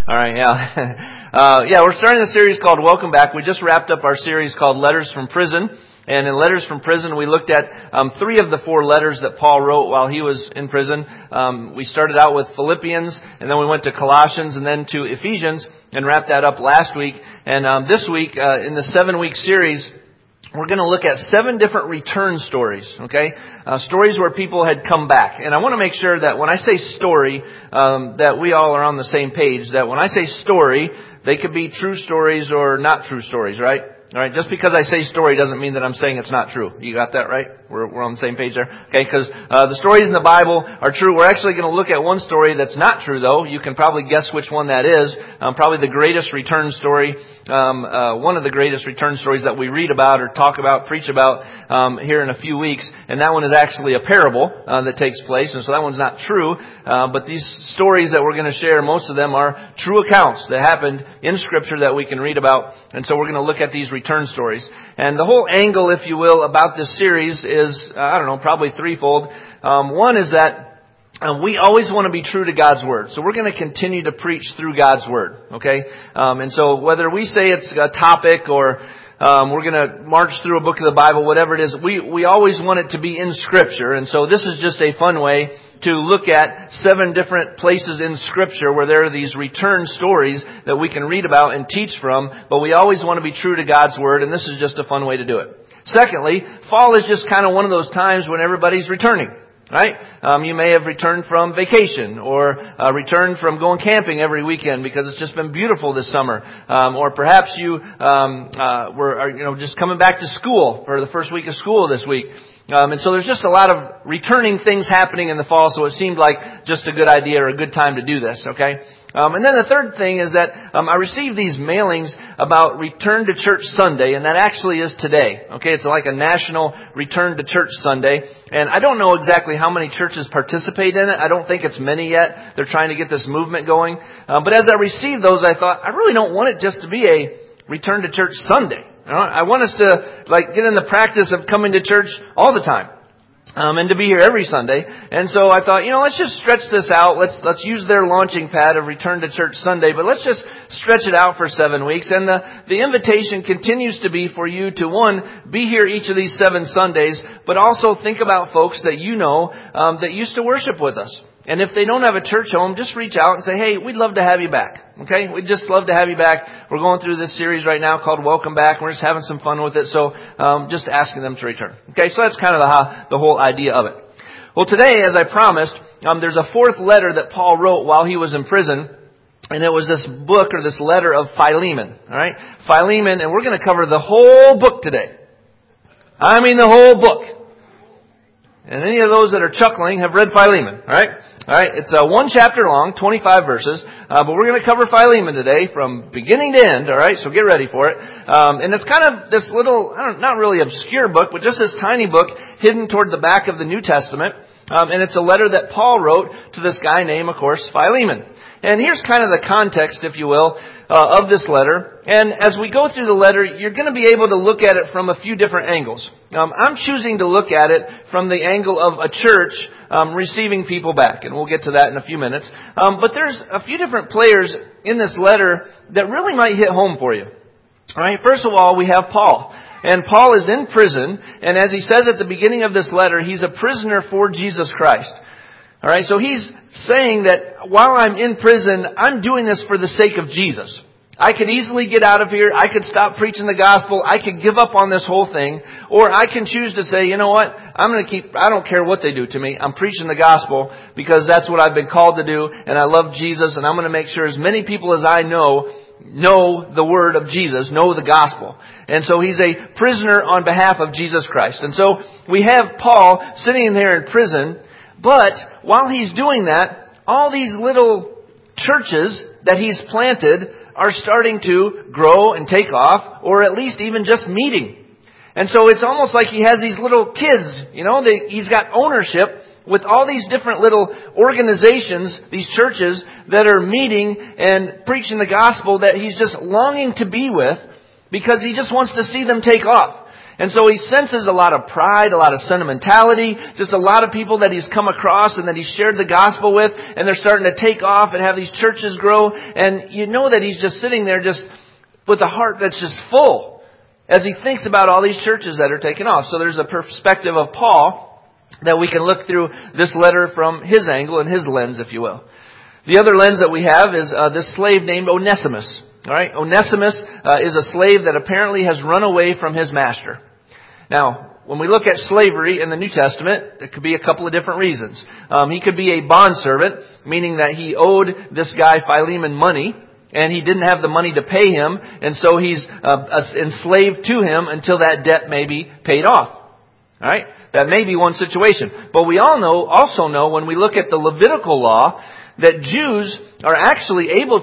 All right, yeah. We're starting a series called Welcome Back. We just wrapped up our series called Letters from Prison. And in Letters from Prison, we looked at 3 of the 4 letters that Paul wrote while he was in prison. We started out with Philippians, and then we went to Colossians, and then to Ephesians, and wrapped that up last week. And this week, in the 7-week series, we're going to look at 7 different return stories, okay? Stories where people had come back. And I want to make sure that when I say story, that we all are on the same page. That when I say story, they could be true stories or not true stories, right? All right, just because I say story doesn't mean that I'm saying it's not true. You got that right? We're on the same page there? Okay, because the stories in the Bible are true. We're actually going to look at one story that's not true, though. You can probably guess which one that is. Probably the greatest return story, one of the greatest return stories that we read about or talk about, preach about here in a few weeks. And that one is actually a parable that takes place, and so that one's not true. But these stories that we're going to share, most of them are true accounts that happened in Scripture that we can read about. And so we're going to look at these return stories. And the whole angle, if you will, about this series is, probably threefold. One is that we always want to be true to God's Word. So we're going to continue to preach through God's Word, okay? And so whether we say it's a topic or we're going to march through a book of the Bible, whatever it is, we always want it to be in Scripture. And so this is just a fun way to look at 7 different places in Scripture where there are these return stories that we can read about and teach from, but we always want to be true to God's Word, and this is just a fun way to do it. Secondly, fall is just kind of one of those times when everybody's returning. Right? You may have returned from vacation or returned from going camping every weekend because it's just been beautiful this summer. Or perhaps you were just coming back to school for the first week of school this week. And so there's just a lot of returning things happening in the fall, so it seemed like just a good idea or a good time to do this, okay? And then the third thing is that I received these mailings about Return to Church Sunday, and that actually is today, okay? It's like a national Return to Church Sunday, and I don't know exactly how many churches participate in it. I don't think it's many yet. They're trying to get this movement going. But as I received those, I thought, I really don't want it just to be a Return to Church Sunday. I want us to get in the practice of coming to church all the time. And to be here every Sunday. And so I thought, let's just stretch this out. Let's use their launching pad of Return to Church Sunday, but let's just stretch it out for 7 weeks. And the invitation continues to be for you to, one, be here each of these 7 Sundays, but also think about folks that you know that used to worship with us. And if they don't have a church home, just reach out and say, hey, we'd love to have you back. Okay? We'd just love to have you back. We're going through this series right now called Welcome Back. We're just having some fun with it. So, just asking them to return. Okay? So that's kind of the whole idea of it. Well, today, as I promised, there's a 4th letter that Paul wrote while he was in prison. And it was this book or this letter of Philemon. Alright? Philemon, and we're going to cover the whole book today. I mean the whole book. And any of those that are chuckling have read Philemon, alright? Alright, it's 1 chapter long, 25 verses, but we're going to cover Philemon today from beginning to end, alright? So get ready for it. And it's kind of this little, not really obscure book, but just this tiny book hidden toward the back of the New Testament. And it's a letter that Paul wrote to this guy named, of course, Philemon. And here's kind of the context, if you will, of this letter. And as we go through the letter, you're going to be able to look at it from a few different angles. I'm choosing to look at it from the angle of a church receiving people back. And we'll get to that in a few minutes. But there's a few different players in this letter that really might hit home for you. All right. First of all, we have Paul. And Paul is in prison. And as he says at the beginning of this letter, he's a prisoner for Jesus Christ. All right, so he's saying that while I'm in prison, I'm doing this for the sake of Jesus. I could easily get out of here. I could stop preaching the gospel. I could give up on this whole thing. Or I can choose to say, you know what? I don't care what they do to me. I'm preaching the gospel because that's what I've been called to do. And I love Jesus. And I'm going to make sure as many people as I know the word of Jesus, know the gospel. And so he's a prisoner on behalf of Jesus Christ. And so we have Paul sitting there in prison. But while he's doing that, all these little churches that he's planted are starting to grow and take off, or at least even just meeting. And so it's almost like he has these little kids, he's got ownership with all these different little organizations, these churches that are meeting and preaching the gospel that he's just longing to be with because he just wants to see them take off. And so he senses a lot of pride, a lot of sentimentality, just a lot of people that he's come across and that he's shared the gospel with, and they're starting to take off and have these churches grow. And you know that he's just sitting there just with a heart that's just full as he thinks about all these churches that are taking off. So there's a perspective of Paul that we can look through this letter from his angle and his lens, if you will. The other lens that we have is this slave named Onesimus. All right, Onesimus is a slave that apparently has run away from his master. Now, when we look at slavery in the New Testament, it could be a couple of different reasons. He could be a bondservant, meaning that he owed this guy Philemon money, and he didn't have the money to pay him, and so he's enslaved to him until that debt may be paid off. All right, that may be one situation. But we also know when we look at the Levitical law, that Jews are actually able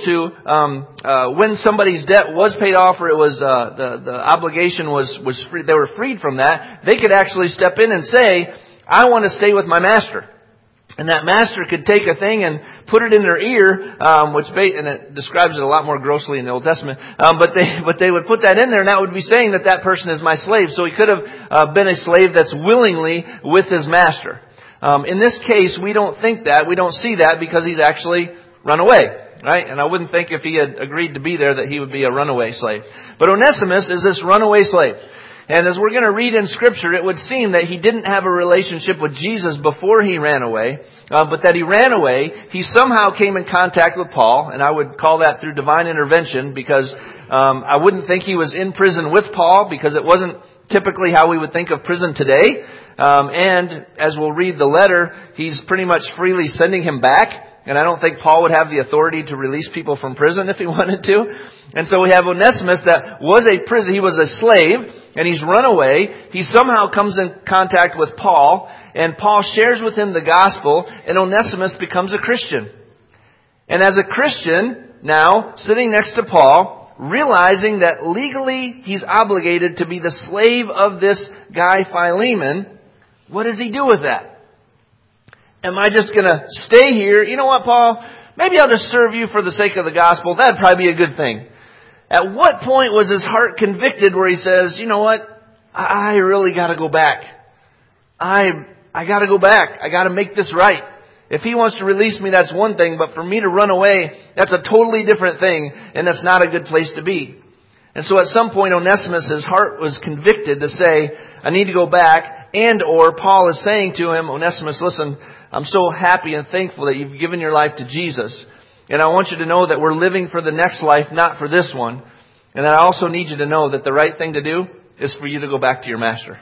to, when somebody's debt was paid off or it was the obligation was free, they were freed from that, they could actually step in and say, I want to stay with my master. And that master could take a thing and put it in their ear, and it describes it a lot more grossly in the Old Testament. But they would put that in there, and that would be saying that that person is my slave. So he could have been a slave that's willingly with his master. In this case, we don't think that. We don't see that because he's actually run away, right? And I wouldn't think if he had agreed to be there that he would be a runaway slave. But Onesimus is this runaway slave. And as we're going to read in Scripture, it would seem that he didn't have a relationship with Jesus before he ran away, but that he ran away. He somehow came in contact with Paul, and I would call that through divine intervention because I wouldn't think he was in prison with Paul because it wasn't typically how we would think of prison today. And as we'll read the letter, he's pretty much freely sending him back. And I don't think Paul would have the authority to release people from prison if he wanted to. And so we have Onesimus that was he was a slave, and he's run away. He somehow comes in contact with Paul, and Paul shares with him the gospel, and Onesimus becomes a Christian. And as a Christian, now, sitting next to Paul, realizing that legally he's obligated to be the slave of this guy Philemon, what does he do with that? Am I just going to stay here? You know what, Paul? Maybe I'll just serve you for the sake of the gospel. That'd probably be a good thing. At what point was his heart convicted where he says, you know what? I really got to go back. I got to go back. I got to make this right. If he wants to release me, that's one thing. But for me to run away, that's a totally different thing. And that's not a good place to be. And so at some point, Onesimus' heart was convicted to say, I need to go back. And or Paul is saying to him, Onesimus, listen, I'm so happy and thankful that you've given your life to Jesus. And I want you to know that we're living for the next life, not for this one. And I also need you to know that the right thing to do is for you to go back to your master.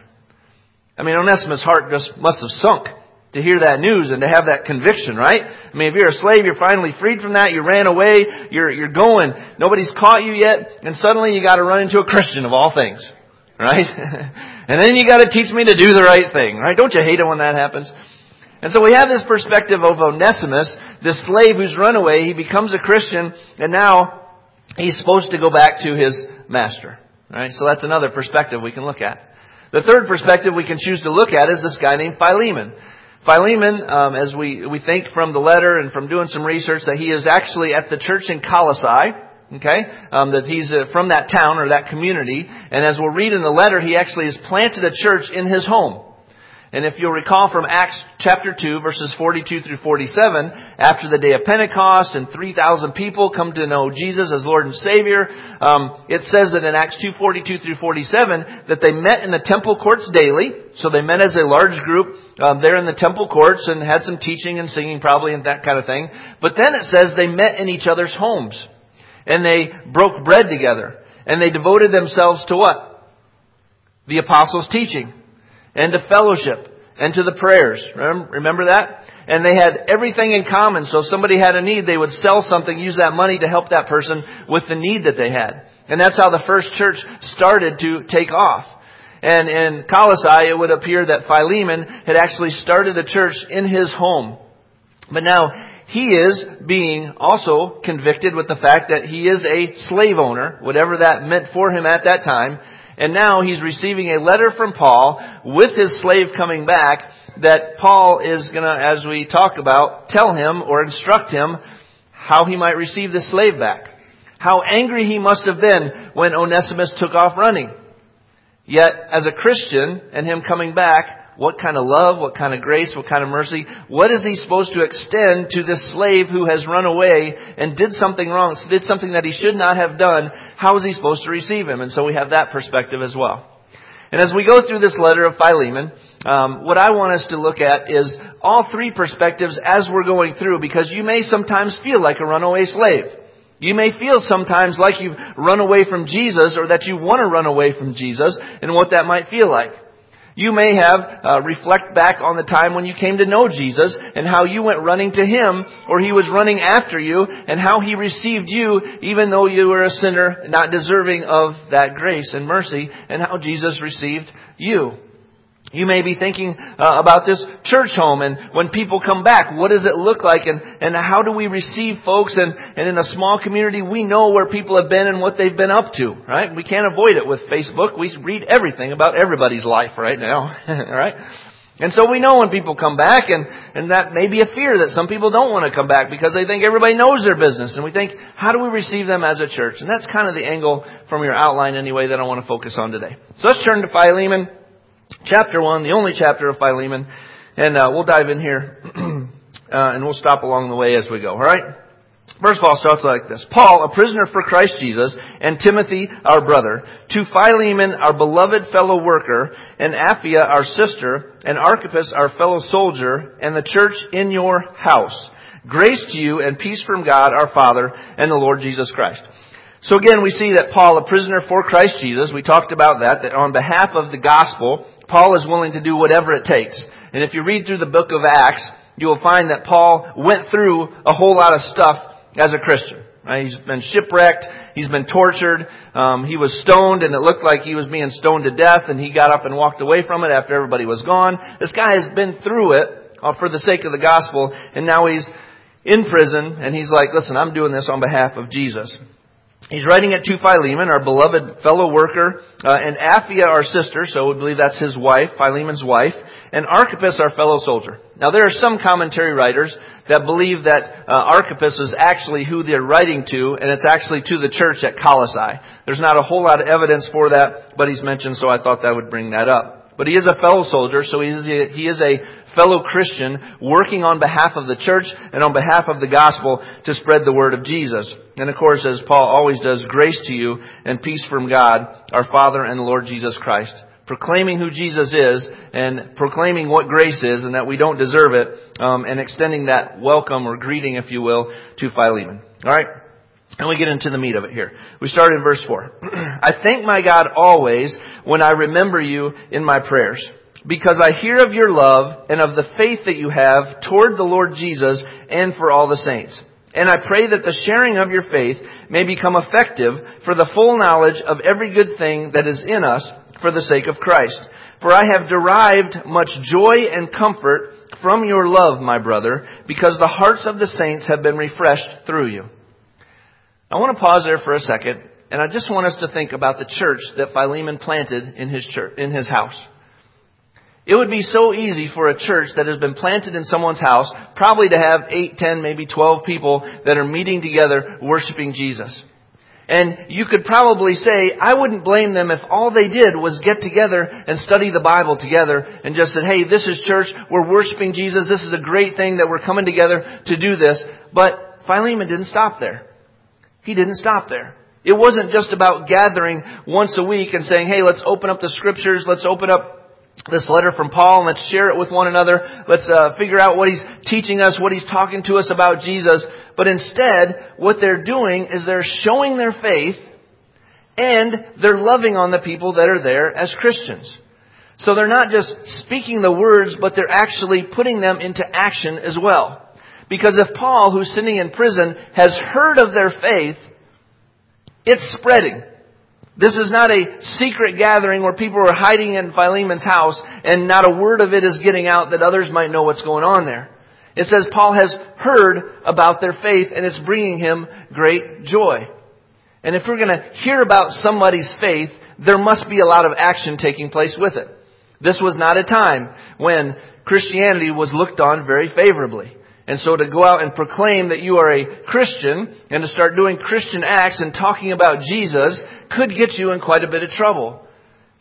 I mean, Onesimus' heart just must have sunk to hear that news and to have that conviction, right? I mean, if you're a slave, you're finally freed from that, you ran away, you're going, nobody's caught you yet, and suddenly you got to run into a Christian of all things. Right? And then you got to teach me to do the right thing, right? Don't you hate it when that happens? And so we have this perspective of Onesimus, this slave who's run away. He becomes a Christian, and now he's supposed to go back to his master. Right? So that's another perspective we can look at. The third perspective we can choose to look at is this guy named Philemon. Philemon, as we think from the letter and from doing some research, that he is actually at the church in Colossae. Okay, that he's from that town or that community. And as we'll read in the letter, he actually has planted a church in his home. And if you'll recall from Acts chapter 2, verses 42 through 47, after the day of Pentecost and 3,000 people come to know Jesus as Lord and Savior, it says that in Acts 2, 42 through 47, that they met in the temple courts daily. So they met as a large group there in the temple courts and had some teaching and singing probably and that kind of thing. But then it says they met in each other's homes. And they broke bread together. And they devoted themselves to what? The apostles' teaching. And to fellowship. And to the prayers. Remember that? And they had everything in common. So if somebody had a need, they would sell something, use that money to help that person with the need that they had. And that's how the first church started to take off. And in Colossae, it would appear that Philemon had actually started a church in his home. But now, he is being also convicted with the fact that he is a slave owner, whatever that meant for him at that time. And now he's receiving a letter from Paul with his slave coming back that Paul is going to, as we talk about, tell him or instruct him how he might receive the slave back. How angry he must have been when Onesimus took off running. Yet, as a Christian and him coming back, what kind of love, what kind of grace, what kind of mercy, what is he supposed to extend to this slave who has run away and did something wrong, did something that he should not have done? How is he supposed to receive him? And so we have that perspective as well. And as we go through this letter of Philemon, what I want us to look at is all three perspectives as we're going through, because you may sometimes feel like a runaway slave. You may feel sometimes like you've run away from Jesus, or that you want to run away from Jesus, and what that might feel like. You may have reflect back on the time when you came to know Jesus and how you went running to Him, or He was running after you, and how He received you even though you were a sinner not deserving of that grace and mercy, and how Jesus received you. You may be thinking about this church home, and when people come back, what does it look like, and how do we receive folks? And in a small community, we know where people have been and what they've been up to, right? We can't avoid it with Facebook. We read everything about everybody's life right now, right? And so we know when people come back, and that may be a fear that some people don't want to come back because they think everybody knows their business. And we think, how do we receive them as a church? And that's kind of the angle from your outline anyway that I want to focus on today. So let's turn to Philemon. Chapter 1, the only chapter of Philemon, and we'll dive in here, and we'll stop along the way as we go, alright? First of all, it starts like this. Paul, a prisoner for Christ Jesus, and Timothy, our brother, to Philemon, our beloved fellow worker, and Apphia, our sister, and Archippus, our fellow soldier, and the church in your house. Grace to you and peace from God, our Father, and the Lord Jesus Christ. So again, we see that Paul, a prisoner for Christ Jesus, we talked about that on behalf of the gospel, Paul is willing to do whatever it takes. And if you read through the book of Acts, you will find that Paul went through a whole lot of stuff as a Christian. Right? He's been shipwrecked, he's been tortured, he was stoned, and it looked like he was being stoned to death, and he got up and walked away from it after everybody was gone. This guy has been through it for the sake of the gospel, and now he's in prison, and he's like, listen, I'm doing this on behalf of Jesus. He's writing it to Philemon, our beloved fellow worker, and Apphia, our sister, so we believe that's his wife, Philemon's wife, and Archippus, our fellow soldier. Now there are some commentary writers that believe that Archippus is actually who they're writing to, and it's actually to the church at Colossae. There's not a whole lot of evidence for that, but he's mentioned, so I thought that would bring that up. But he is a fellow soldier, so he is a fellow Christian working on behalf of the church and on behalf of the gospel to spread the word of Jesus. And of course, as Paul always does, grace to you and peace from God, our Father and the Lord Jesus Christ. Proclaiming who Jesus is and proclaiming what grace is and that we don't deserve it, and extending that welcome or greeting, if you will, to Philemon. All right? And we get into the meat of it here. We start in verse 4. I thank my God always when I remember you in my prayers, because I hear of your love and of the faith that you have toward the Lord Jesus and for all the saints. And I pray that the sharing of your faith may become effective for the full knowledge of every good thing that is in us for the sake of Christ. For I have derived much joy and comfort from your love, my brother, because the hearts of the saints have been refreshed through you. I want to pause there for a second, and I just want us to think about the church that Philemon planted in his church, in his house. It would be so easy for a church that has been planted in someone's house, probably to have 8, 10, maybe 12 people that are meeting together, worshiping Jesus. And you could probably say, I wouldn't blame them if all they did was get together and study the Bible together and just said, hey, this is church, we're worshiping Jesus, this is a great thing that we're coming together to do this. But Philemon didn't stop there. He didn't stop there. It wasn't just about gathering once a week and saying, hey, let's open up the scriptures, let's open up this letter from Paul and let's share it with one another. Let's figure out what he's teaching us, what he's talking to us about Jesus. But instead, what they're doing is they're showing their faith and they're loving on the people that are there as Christians. So they're not just speaking the words, but they're actually putting them into action as well. Because if Paul, who's sitting in prison, has heard of their faith, it's spreading. This is not a secret gathering where people are hiding in Philemon's house and not a word of it is getting out that others might know what's going on there. It says Paul has heard about their faith and it's bringing him great joy. And if we're going to hear about somebody's faith, there must be a lot of action taking place with it. This was not a time when Christianity was looked on very favorably. And so to go out and proclaim that you are a Christian and to start doing Christian acts and talking about Jesus could get you in quite a bit of trouble. Yet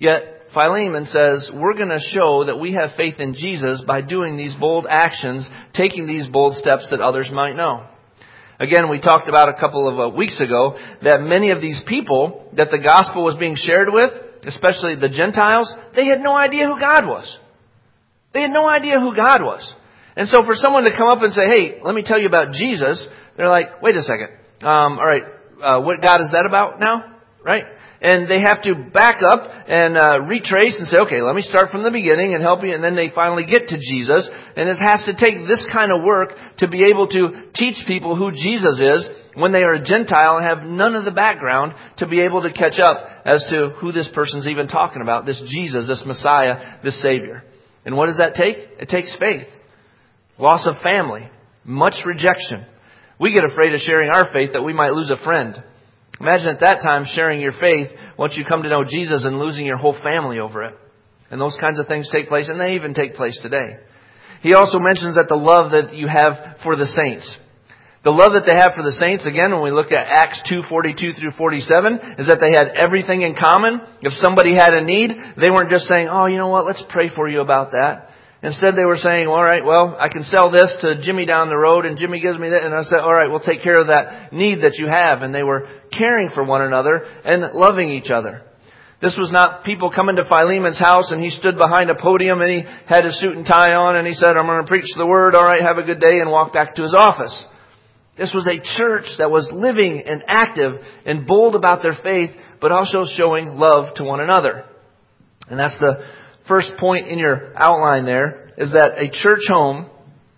Philemon says, we're going to show that we have faith in Jesus by doing these bold actions, taking these bold steps that others might know. Again, we talked about a couple of weeks ago that many of these people that the gospel was being shared with, especially the Gentiles, they had no idea who God was. They had no idea who God was. And so for someone to come up and say, hey, let me tell you about Jesus, they're like, wait a second. All right, what God is that about now? Right? And they have to back up and retrace and say, okay, let me start from the beginning and help you. And then they finally get to Jesus. And it has to take this kind of work to be able to teach people who Jesus is when they are a Gentile and have none of the background to be able to catch up as to who this person's even talking about, this Jesus, this Messiah, this Savior. And what does that take? It takes faith. Loss of family. Much rejection. We get afraid of sharing our faith that we might lose a friend. Imagine at that time sharing your faith once you come to know Jesus and losing your whole family over it. And those kinds of things take place, and they even take place today. He also mentions that the love that you have for the saints. The love that they have for the saints, again, when we look at Acts 2:42 through 47, is that they had everything in common. If somebody had a need, they weren't just saying, oh, you know what, let's pray for you about that. Instead, they were saying, all right, well, I can sell this to Jimmy down the road, and Jimmy gives me that. And I said, all right, we'll take care of that need that you have. And they were caring for one another and loving each other. This was not people coming to Philemon's house and he stood behind a podium and he had his suit and tie on and he said, I'm going to preach the word. All right, have a good day, and walk back to his office. This was a church that was living and active and bold about their faith, but also showing love to one another. And that's the first point in your outline there, is that a church home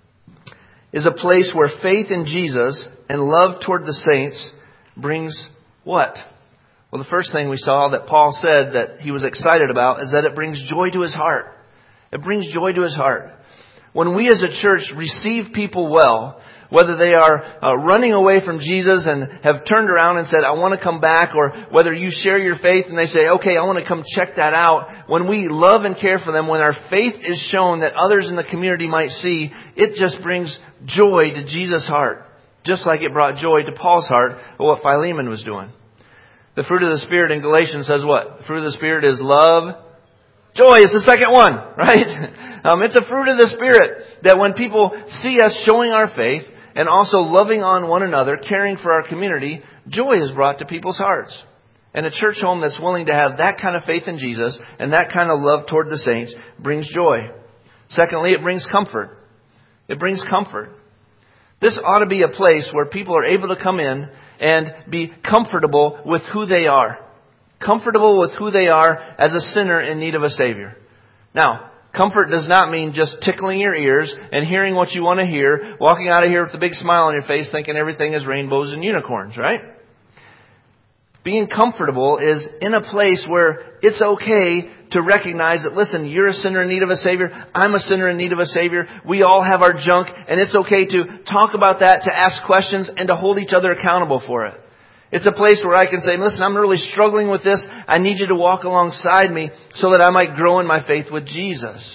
is a place where faith in Jesus and love toward the saints brings what? Well, the first thing we saw that Paul said that he was excited about is that it brings joy to his heart. It brings joy to his heart. When we as a church receive people well, whether they are running away from Jesus and have turned around and said, I want to come back, or whether you share your faith and they say, okay, I want to come check that out. When we love and care for them, when our faith is shown that others in the community might see, it just brings joy to Jesus' heart. Just like it brought joy to Paul's heart of what Philemon was doing. The fruit of the Spirit in Galatians says what? The fruit of the Spirit is love. Joy is the second one, right? It's a fruit of the Spirit that when people see us showing our faith and also loving on one another, caring for our community, joy is brought to people's hearts. And a church home that's willing to have that kind of faith in Jesus and that kind of love toward the saints brings joy. Secondly, it brings comfort. It brings comfort. This ought to be a place where people are able to come in and be comfortable with who they are. Comfortable with who they are as a sinner in need of a Savior. Now, comfort does not mean just tickling your ears and hearing what you want to hear, walking out of here with a big smile on your face thinking everything is rainbows and unicorns, right? Being comfortable is in a place where it's okay to recognize that, listen, you're a sinner in need of a Savior. I'm a sinner in need of a Savior. We all have our junk, and it's okay to talk about that, to ask questions, and to hold each other accountable for it. It's a place where I can say, listen, I'm really struggling with this. I need you to walk alongside me so that I might grow in my faith with Jesus.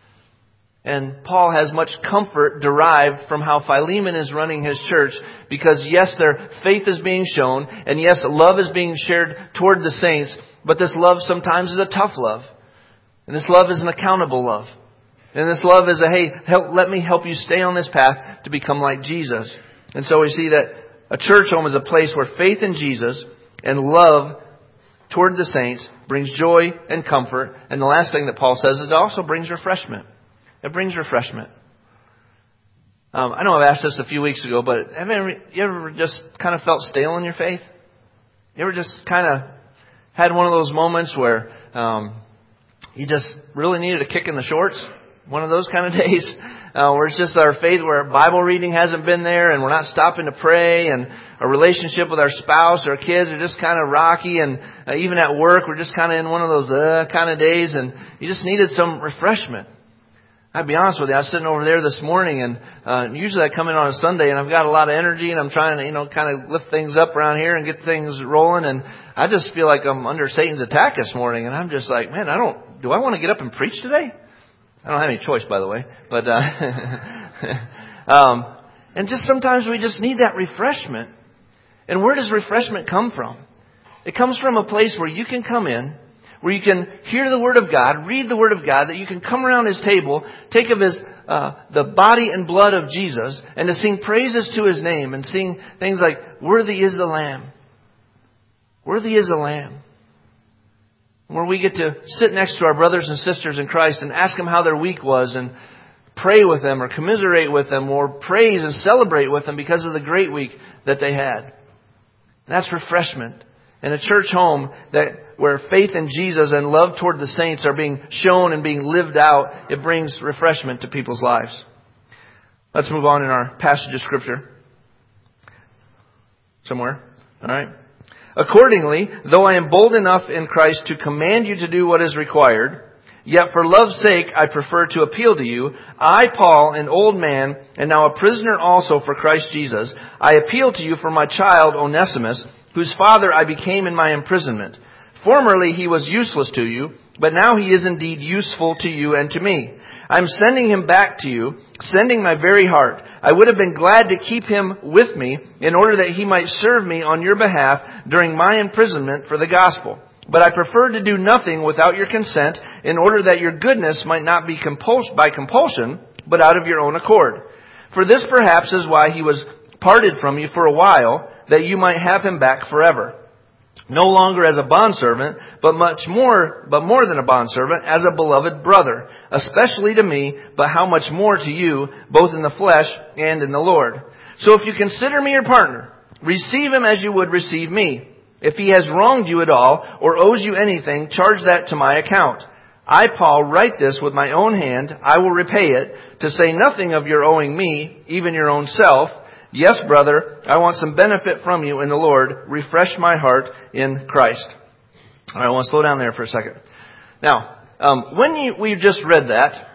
And Paul has much comfort derived from how Philemon is running his church, because yes, their faith is being shown, and yes, love is being shared toward the saints, but this love sometimes is a tough love. And this love is an accountable love. And this love is a, hey, let me help you stay on this path to become like Jesus. And so we see that a church home is a place where faith in Jesus and love toward the saints brings joy and comfort. And the last thing that Paul says is it also brings refreshment. It brings refreshment. I know I've asked this a few weeks ago, but have you ever just kind of felt stale in your faith? You ever just kind of had one of those moments where you just really needed a kick in the shorts? One of those kind of days where it's just our faith, where Bible reading hasn't been there and we're not stopping to pray, and our relationship with our spouse or our kids are just kind of rocky, and even at work we're just kind of in one of those kind of days, and you just needed some refreshment. I'll be honest with you, I was sitting over there this morning, and usually I come in on a Sunday and I've got a lot of energy and I'm trying to, kind of lift things up around here and get things rolling, and I just feel like I'm under Satan's attack this morning, and I'm just like, man, do I want to get up and preach today? I don't have any choice, by the way, but, and just sometimes we just need that refreshment. And where does refreshment come from? It comes from a place where you can come in, where you can hear the Word of God, read the Word of God, that you can come around His table, take of His, the body and blood of Jesus, and to sing praises to His name, and sing things like, worthy is the Lamb. Worthy is the Lamb. Where we get to sit next to our brothers and sisters in Christ and ask them how their week was, and pray with them or commiserate with them or praise and celebrate with them because of the great week that they had. That's refreshment. In a church home where faith in Jesus and love toward the saints are being shown and being lived out, it brings refreshment to people's lives. Let's move on in our passage of Scripture. Somewhere. All right. Accordingly, though I am bold enough in Christ to command you to do what is required, yet for love's sake I prefer to appeal to you. I, Paul, an old man, and now a prisoner also for Christ Jesus, I appeal to you for my child Onesimus, whose father I became in my imprisonment. Formerly he was useless to you, but now he is indeed useful to you and to me. I am sending him back to you, sending my very heart. I would have been glad to keep him with me in order that he might serve me on your behalf during my imprisonment for the gospel. But I prefer to do nothing without your consent in order that your goodness might not be by compulsion, but out of your own accord. For this perhaps is why he was parted from you for a while, that you might have him back forever. No longer as a bondservant, but more than a bondservant, as a beloved brother, especially to me, but how much more to you, both in the flesh and in the Lord. So if you consider me your partner, receive him as you would receive me. If he has wronged you at all, or owes you anything, charge that to my account. I, Paul, write this with my own hand. I will repay it, to say nothing of your owing me, even your own self. Yes, brother, I want some benefit from you in the Lord. Refresh my heart in Christ. All right, I want to slow down there for a second. Now, we just read that,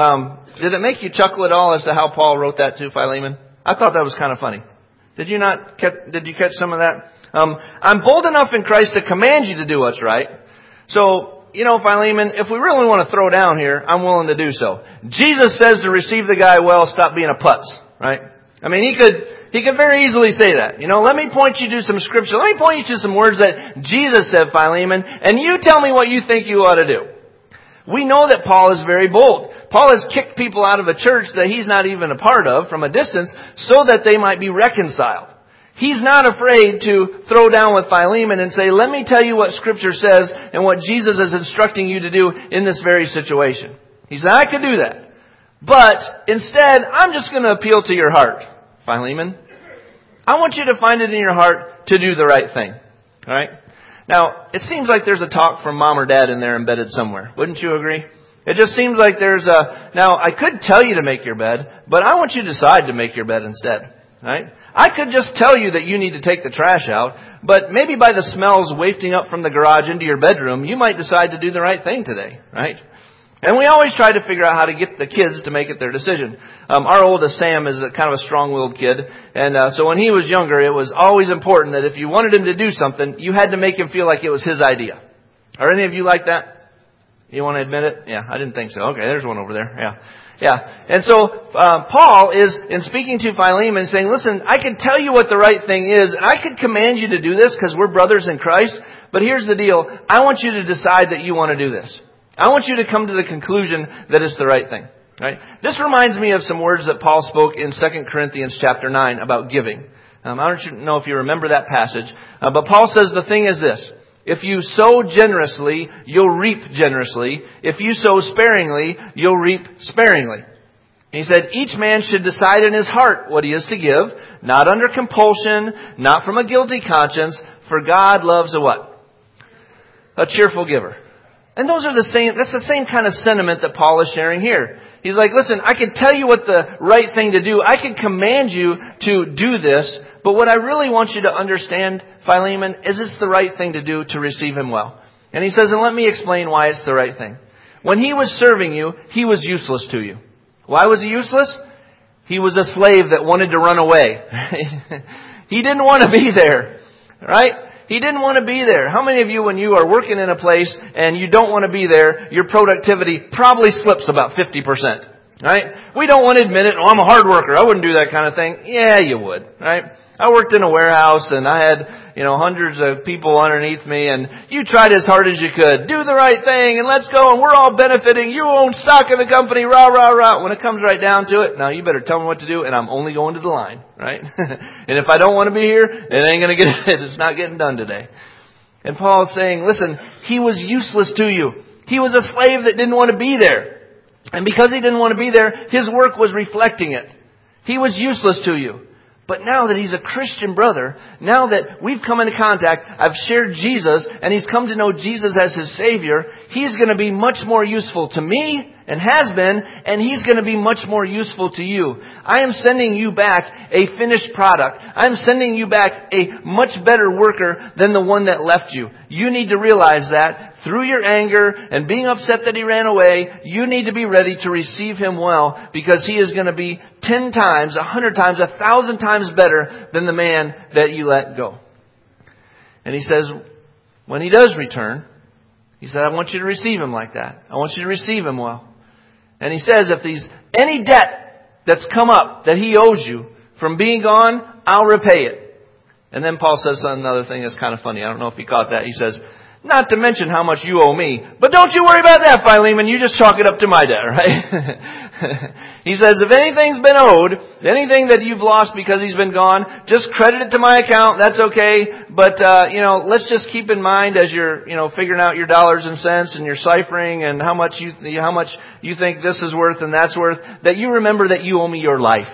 did it make you chuckle at all as to how Paul wrote that to Philemon? I thought that was kind of funny. Did you catch some of that? I'm bold enough in Christ to command you to do what's right. So, Philemon, if we really want to throw down here, I'm willing to do so. Jesus says to receive the guy well, stop being a putz, right? I mean, he could very easily say that. Let me point you to some scripture. Let me point you to some words that Jesus said, Philemon, and you tell me what you think you ought to do. We know that Paul is very bold. Paul has kicked people out of a church that he's not even a part of from a distance so that they might be reconciled. He's not afraid to throw down with Philemon and say, let me tell you what Scripture says and what Jesus is instructing you to do in this very situation. He said, I could do that. But instead, I'm just going to appeal to your heart, Philemon. I want you to find it in your heart to do the right thing. All right? Now, it seems like there's a talk from mom or dad in there embedded somewhere. Wouldn't you agree? It just seems like now I could tell you to make your bed, but I want you to decide to make your bed instead. Right? I could just tell you that you need to take the trash out, but maybe by the smells wafting up from the garage into your bedroom, you might decide to do the right thing today, right? And we always try to figure out how to get the kids to make it their decision. Our oldest, Sam, is kind of a strong-willed kid, and so when he was younger, it was always important that if you wanted him to do something, you had to make him feel like it was his idea. Are any of you like that? You want to admit it? Yeah, I didn't think so. Okay, there's one over there. Yeah. And so, Paul is, in speaking to Philemon, saying, listen, I can tell you what the right thing is, and I could command you to do this because we're brothers in Christ, but here's the deal. I want you to decide that you want to do this. I want you to come to the conclusion that it's the right thing. Right? This reminds me of some words that Paul spoke in 2 Corinthians chapter 9 about giving. I don't know if you remember that passage, but Paul says the thing is this. If you sow generously, you'll reap generously. If you sow sparingly, you'll reap sparingly. And he said, each man should decide in his heart what he is to give, not under compulsion, not from a guilty conscience, for God loves a what? A cheerful giver. And that's the same kind of sentiment that Paul is sharing here. He's like, listen, I can tell you what the right thing to do. I can command you to do this. But what I really want you to understand, Philemon, is it's the right thing to do to receive him well. And he says, and let me explain why it's the right thing. When he was serving you, he was useless to you. Why was he useless? He was a slave that wanted to run away. He didn't want to be there. Right? He didn't want to be there. How many of you, when you are working in a place and you don't want to be there, your productivity probably slips about 50%. Right? We don't want to admit it. Oh, I'm a hard worker. I wouldn't do that kind of thing. Yeah, you would. Right? I worked in a warehouse and I had, hundreds of people underneath me, and you tried as hard as you could. Do the right thing and let's go, and we're all benefiting. You own stock in the company. Rah, rah, rah. When it comes right down to it, now you better tell me what to do, and I'm only going to the line. Right? And if I don't want to be here, it ain't going to get it. It's not getting done today. And Paul's saying, listen, he was useless to you. He was a slave that didn't want to be there. And because he didn't want to be there, his work was reflecting it. He was useless to you. But now that he's a Christian brother, now that we've come into contact, I've shared Jesus, and he's come to know Jesus as his Savior, he's going to be much more useful to me, and has been, and he's going to be much more useful to you. I am sending you back a finished product. I'm sending you back a much better worker than the one that left you. You need to realize that through your anger and being upset that he ran away, you need to be ready to receive him well, because he is going to be 10 times, 100 times, 1,000 times better than the man that you let go. And he says, when he does return, he said, I want you to receive him like that. I want you to receive him well. And he says, if there's any debt that's come up that he owes you from being gone, I'll repay it. And then Paul says another thing that's kind of funny. I don't know if he caught that. He says, not to mention how much you owe me. But don't you worry about that, Philemon. You just chalk it up to my debt, right? He says, if anything's been owed, anything that you've lost because he's been gone, just credit it to my account. That's okay. But, let's just keep in mind as you're, figuring out your dollars and cents and you're ciphering and how much you think this is worth and that's worth, that you remember that you owe me your life.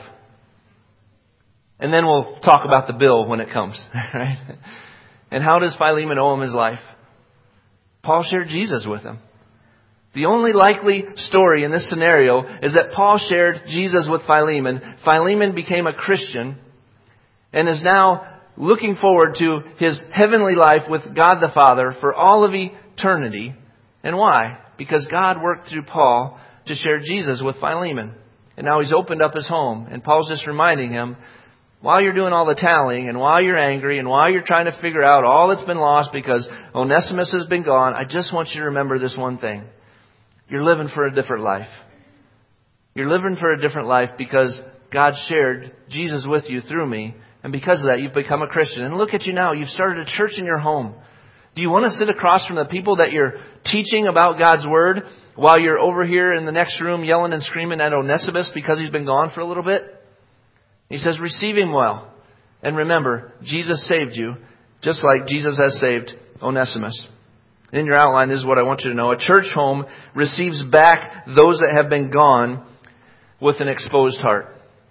And then we'll talk about the bill when it comes, right? And how does Philemon owe him his life? Paul shared Jesus with him. The only likely story in this scenario is that Paul shared Jesus with Philemon. Philemon became a Christian and is now looking forward to his heavenly life with God the Father for all of eternity. And why? Because God worked through Paul to share Jesus with Philemon. And now he's opened up his home. And Paul's just reminding him, while you're doing all the tallying and while you're angry and while you're trying to figure out all that's been lost because Onesimus has been gone, I just want you to remember this one thing. You're living for a different life. You're living for a different life because God shared Jesus with you through me. And because of that, you've become a Christian. And look at you now. You've started a church in your home. Do you want to sit across from the people that you're teaching about God's Word while you're over here in the next room yelling and screaming at Onesimus because he's been gone for a little bit? He says, receive him well. And remember, Jesus saved you just like Jesus has saved Onesimus. In your outline, this is what I want you to know. A church home receives back those that have been gone with an exposed heart.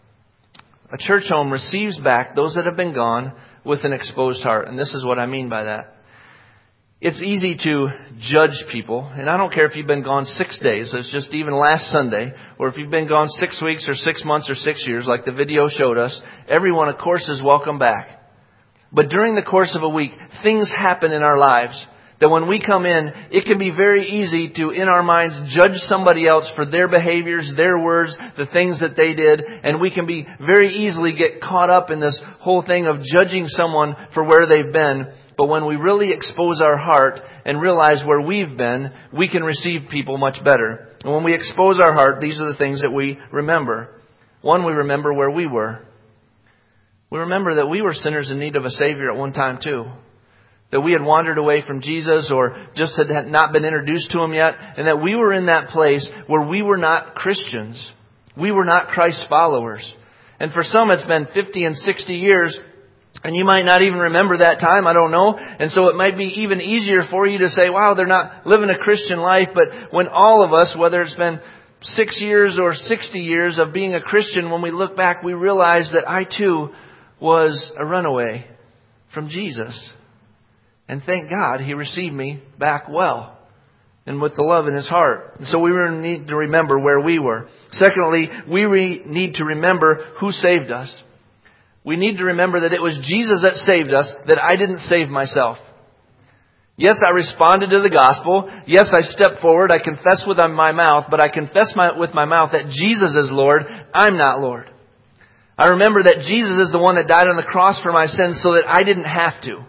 A church home receives back those that have been gone with an exposed heart. And this is what I mean by that. It's easy to judge people, and I don't care if you've been gone 6 days, it's just even last Sunday, or if you've been gone 6 weeks or 6 months or 6 years, like the video showed us, everyone, of course, is welcome back. But during the course of a week, things happen in our lives that when we come in, it can be very easy to, in our minds, judge somebody else for their behaviors, their words, the things that they did, and we can be very easily get caught up in this whole thing of judging someone for where they've been. But when we really expose our heart and realize where we've been, we can receive people much better. And when we expose our heart, these are the things that we remember. One, we remember where we were. We remember that we were sinners in need of a Savior at one time too. That we had wandered away from Jesus or just had not been introduced to Him yet. And that we were in that place where we were not Christians. We were not Christ followers. And for some it's been 50 and 60 years. And you might not even remember that time, I don't know. And so it might be even easier for you to say, wow, they're not living a Christian life. But when all of us, whether it's been 6 years or 60 years of being a Christian, when we look back, we realize that I too was a runaway from Jesus. And thank God He received me back well and with the love in His heart. And so we need to remember where we were. Secondly, we need to remember who saved us. We need to remember that it was Jesus that saved us, that I didn't save myself. Yes, I responded to the gospel. Yes, I stepped forward. I confess with my mouth, but I confess with my mouth that Jesus is Lord. I'm not Lord. I remember that Jesus is the one that died on the cross for my sins so that I didn't have to.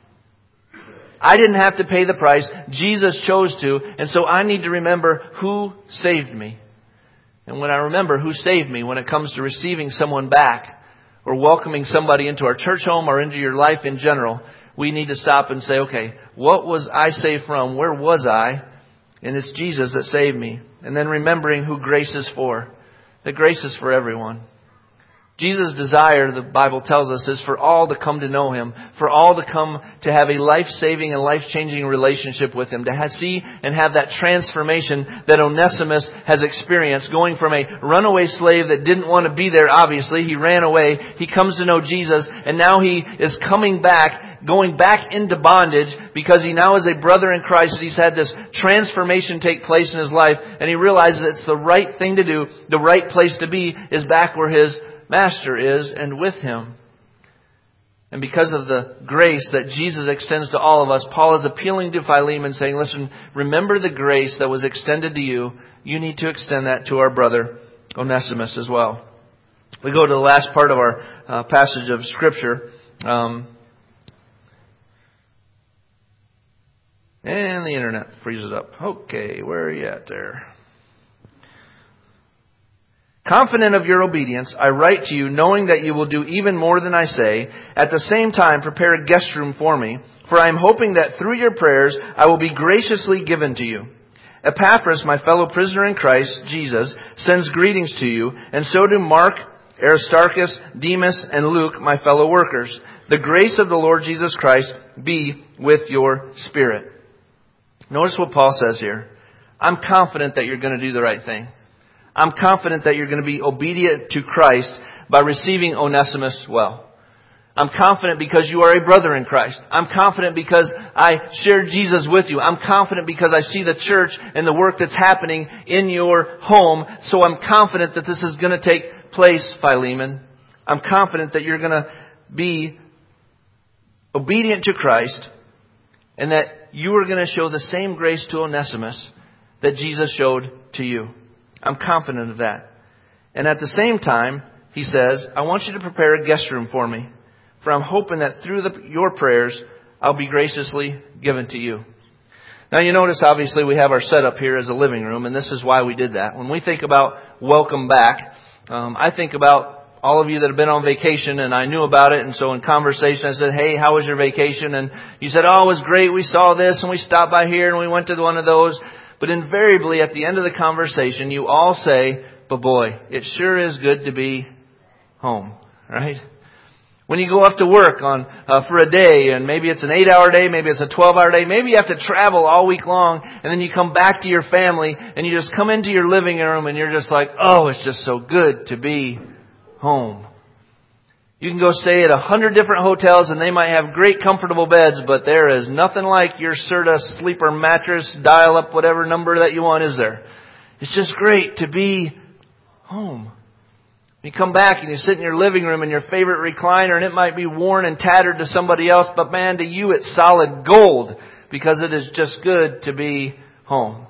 I didn't have to pay the price. Jesus chose to. And so I need to remember who saved me. And when I remember who saved me when it comes to receiving someone back or welcoming somebody into our church home or into your life in general, we need to stop and say, okay, what was I saved from? Where was I? And it's Jesus that saved me. And then remembering who grace is for. That grace is for everyone. Jesus' desire, the Bible tells us, is for all to come to know Him, for all to come to have a life-saving and life-changing relationship with Him, to see and have that transformation that Onesimus has experienced, going from a runaway slave that didn't want to be there, obviously. He ran away. He comes to know Jesus, and now he is coming back, going back into bondage because he now is a brother in Christ. He's had this transformation take place in his life, and he realizes it's the right thing to do, the right place to be is back where his Master is and with Him. And because of the grace that Jesus extends to all of us, Paul is appealing to Philemon saying, listen, remember the grace that was extended to you. You need to extend that to our brother Onesimus as well. We go to the last part of our passage of Scripture. And the internet freezes up. Okay, where are you at there? Confident of your obedience, I write to you, knowing that you will do even more than I say. At the same time, prepare a guest room for me, for I am hoping that through your prayers I will be graciously given to you. Epaphras, my fellow prisoner in Christ Jesus, sends greetings to you, and so do Mark, Aristarchus, Demas, and Luke, my fellow workers. The grace of the Lord Jesus Christ be with your spirit. Notice what Paul says here. I'm confident that you're going to do the right thing. I'm confident that you're going to be obedient to Christ by receiving Onesimus well. I'm confident because you are a brother in Christ. I'm confident because I shared Jesus with you. I'm confident because I see the church and the work that's happening in your home. So I'm confident that this is going to take place, Philemon. I'm confident that you're going to be obedient to Christ and that you are going to show the same grace to Onesimus that Jesus showed to you. I'm confident of that. And at the same time, he says, I want you to prepare a guest room for me, for I'm hoping that through your prayers, I'll be graciously given to you. Now you notice, obviously, we have our setup here as a living room, and this is why we did that. When we think about welcome back, I think about all of you that have been on vacation, and I knew about it, and so in conversation I said, hey, how was your vacation? And you said, oh, it was great, we saw this, and we stopped by here, and we went to one of those. But invariably, at the end of the conversation, you all say, but boy, it sure is good to be home, right? When you go off to work for a day, and maybe it's an 8-hour day, maybe it's a 12-hour day, maybe you have to travel all week long, and then you come back to your family, and you just come into your living room, and you're just like, oh, it's just so good to be home. You can go stay at 100 different hotels and they might have great comfortable beds, but there is nothing like your Serta sleeper mattress, dial up whatever number that you want, is there? It's just great to be home. You come back and you sit in your living room in your favorite recliner, and it might be worn and tattered to somebody else, but man, to you it's solid gold because it is just good to be home.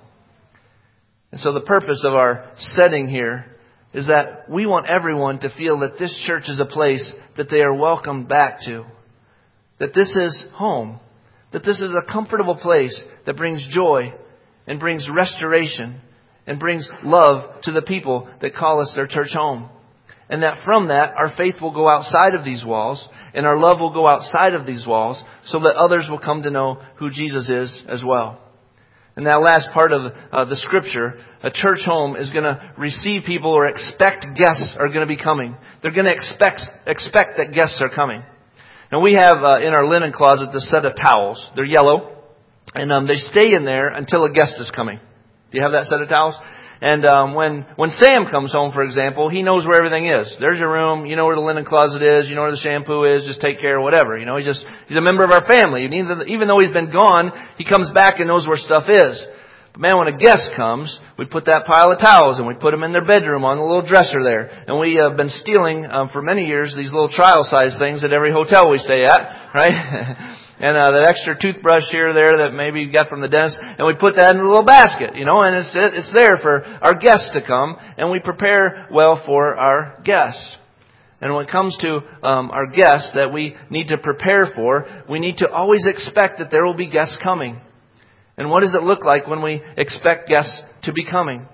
And so the purpose of our setting here is that we want everyone to feel that this church is a place that they are welcomed back to. That this is home. That this is a comfortable place that brings joy and brings restoration and brings love to the people that call us their church home. And that from that, our faith will go outside of these walls and our love will go outside of these walls so that others will come to know who Jesus is as well. And that last part of the Scripture, a church home is going to receive people or expect guests are going to be coming. They're going to expect that guests are coming. Now we have in our linen closet this set of towels. They're yellow. And they stay in there until a guest is coming. Do you have that set of towels? And when Sam comes home, for example, he knows where everything is. There's your room. You know where the linen closet is. You know where the shampoo is. Just take care of whatever. You know, he's a member of our family. And even though he's been gone, he comes back and knows where stuff is. But man, when a guest comes, we put that pile of towels and we put them in their bedroom on the little dresser there. And we have been stealing for many years these little trial-size things at every hotel we stay at, right? And that extra toothbrush here or there that maybe you got from the dentist, and we put that in a little basket, you know, and it's there for our guests to come, and we prepare well for our guests. And when it comes to our guests that we need to prepare for, we need to always expect that there will be guests coming. And what does it look like when we expect guests to be coming?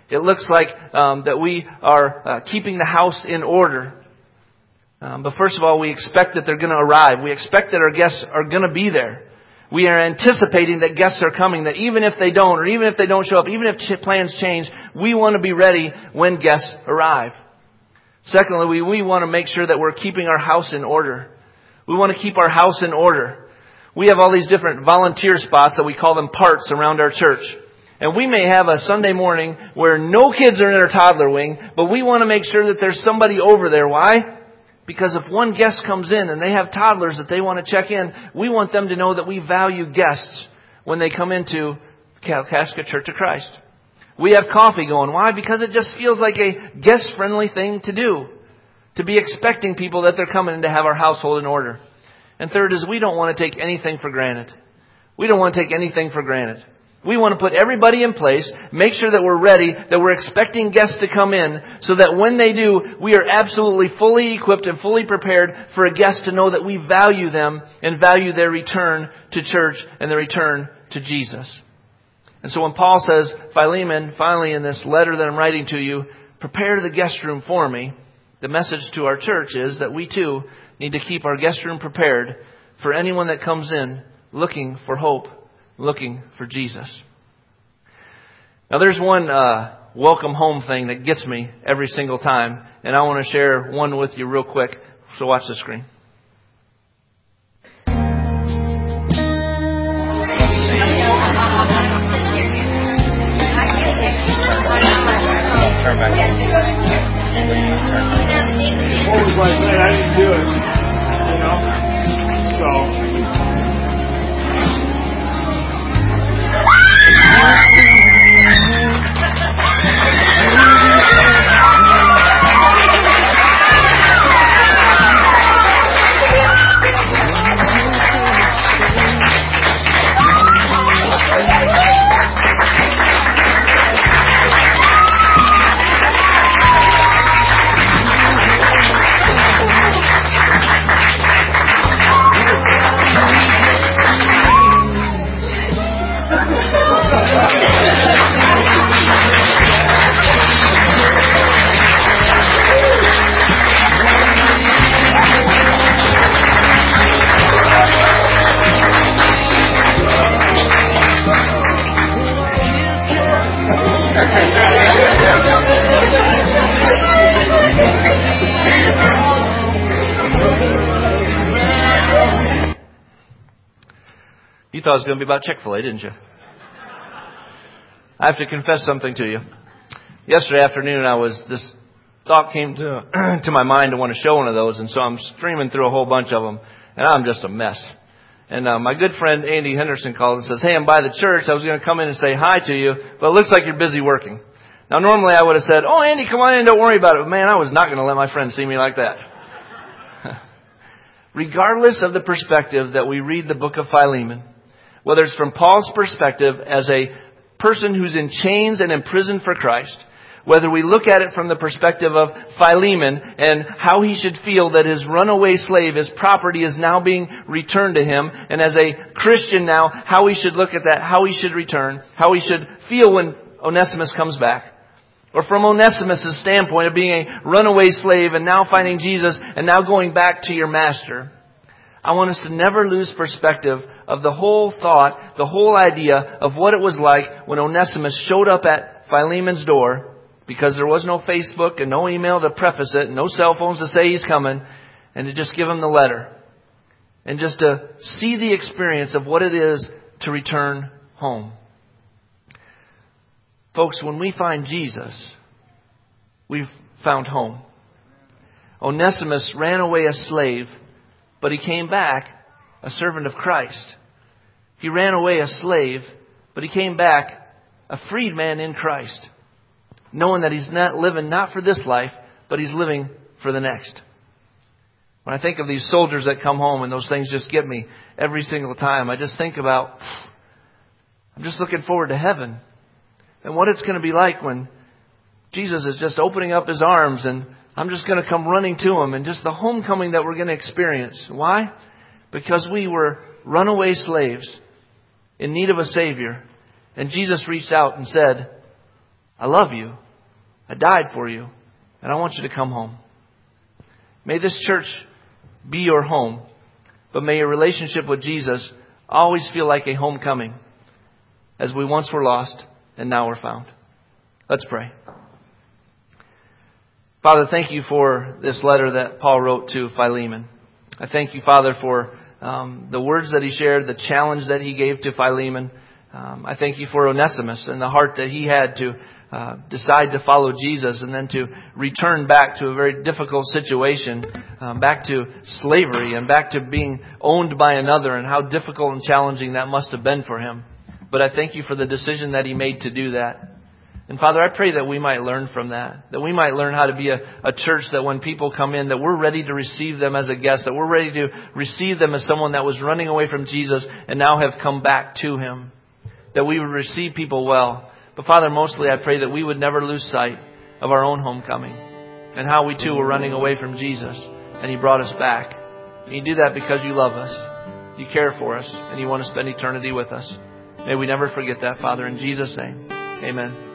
It looks like that we are keeping the house in order. But first of all, we expect that they're going to arrive. We expect that our guests are going to be there. We are anticipating that guests are coming, that even if they don't, or even if they don't show up, even if plans change, we want to be ready when guests arrive. Secondly, we want to make sure that we're keeping our house in order. We want to keep our house in order. We have all these different volunteer spots that we call them parts around our church. And we may have a Sunday morning where no kids are in our toddler wing, but we want to make sure that there's somebody over there. Why? Because if one guest comes in and they have toddlers that they want to check in, we want them to know that we value guests when they come into Kalkaska Church of Christ. We have coffee going. Why? Because it just feels like a guest-friendly thing to do. To be expecting people that they're coming in to have our household in order. And third is we don't want to take anything for granted. We don't want to take anything for granted. We want to put everybody in place, make sure that we're ready, that we're expecting guests to come in, so that when they do, we are absolutely fully equipped and fully prepared for a guest to know that we value them and value their return to church and their return to Jesus. And so when Paul says, Philemon, finally in this letter that I'm writing to you, prepare the guest room for me, the message to our church is that we too need to keep our guest room prepared for anyone that comes in looking for hope, looking for Jesus. Now there's one welcome home thing that gets me every single time, and I want to share one with you real quick. So watch the screen. Turn back. What was like that? I didn't do it, so. You thought it was going to be about Chick-fil-A, didn't you? I have to confess something to you. Yesterday afternoon, this thought came to my mind to want to show one of those, and so I'm streaming through a whole bunch of them, and I'm just a mess. And my good friend Andy Henderson called and says, "Hey, I'm by the church. I was going to come in and say hi to you, but it looks like you're busy working." Now, normally I would have said, "Oh, Andy, come on in, don't worry about it." But man, I was not going to let my friend see me like that. Regardless of the perspective that we read the book of Philemon, whether it's from Paul's perspective as a person who's in chains and imprisoned for Christ, whether we look at it from the perspective of Philemon and how he should feel that his runaway slave, his property is now being returned to him, and as a Christian now, how he should look at that, how he should return, how he should feel when Onesimus comes back. Or from Onesimus' standpoint of being a runaway slave and now finding Jesus and now going back to your master. I want us to never lose perspective of the whole thought, the whole idea of what it was like when Onesimus showed up at Philemon's door, because there was no Facebook and no email to preface it, and no cell phones to say he's coming, and to just give him the letter. And just to see the experience of what it is to return home. Folks, when we find Jesus, we've found home. Onesimus ran away a slave, but he came back a servant of Christ. He ran away a slave, but he came back a freed man in Christ, knowing that he's not living not for this life, but he's living for the next. When I think of these soldiers that come home, and those things just get me every single time, I just think about, I'm just looking forward to heaven and what it's going to be like when Jesus is just opening up His arms and I'm just going to come running to Him, and just the homecoming that we're going to experience. Why? Because we were runaway slaves in need of a Savior. And Jesus reached out and said, I love you. I died for you. And I want you to come home. May this church be your home. But may your relationship with Jesus always feel like a homecoming. As we once were lost and now we're found. Let's pray. Father, thank you for this letter that Paul wrote to Philemon. I thank you, Father, for the words that he shared, the challenge that he gave to Philemon. I thank you for Onesimus and the heart that he had to decide to follow Jesus and then to return back to a very difficult situation, back to slavery and back to being owned by another, and how difficult and challenging that must have been for him. But I thank you for the decision that he made to do that. And Father, I pray that we might learn from that we might learn how to be a church that when people come in, that we're ready to receive them as a guest, that we're ready to receive them as someone that was running away from Jesus and now have come back to Him. That we would receive people well. But Father, mostly I pray that we would never lose sight of our own homecoming and how we too were running away from Jesus and He brought us back. And you do that because you love us, you care for us, and you want to spend eternity with us. May we never forget that, Father, in Jesus' name. Amen.